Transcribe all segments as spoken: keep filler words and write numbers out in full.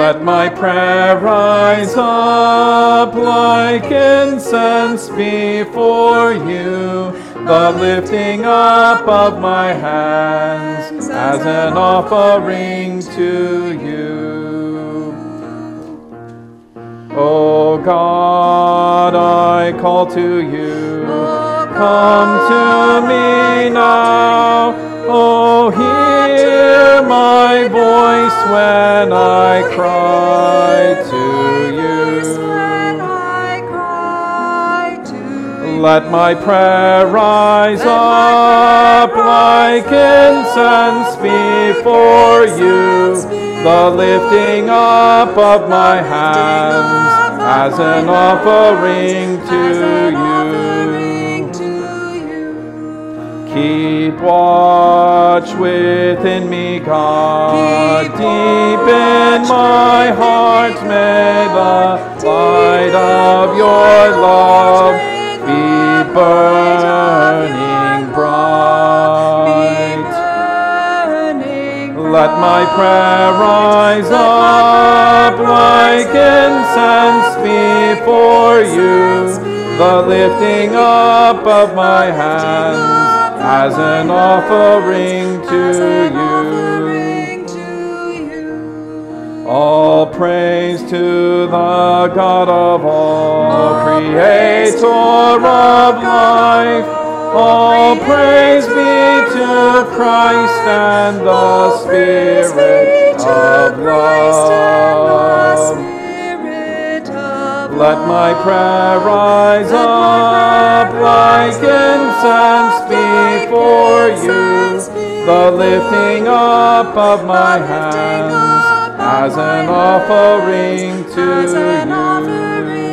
Let my prayer rise up like incense before you, the lifting up of my hands as an offering to you. O God, I call to you. Come to me now. Oh, hear my voice when I cry to you. Let my prayer rise up like incense before you, the lifting up of my hands as an offering to you. Keep watch within me, God, deep in my heart may the light of your love be burning bright. Let my prayer rise up like incense before you, the lifting up of my hands as an offering to you. All praise to the God of all, Creator of life. All praise be to Christ and the Spirit of love. Let my prayer rise up like incense before you, the lifting up of my hands as an offering to you.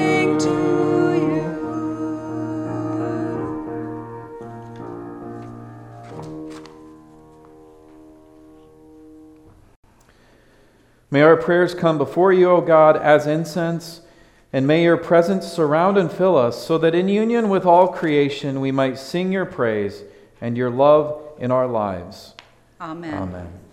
May our prayers come before you, O God, as incense, and may your presence surround and fill us, so that in union with all creation we might sing your praise and your love in our lives. Amen. Amen.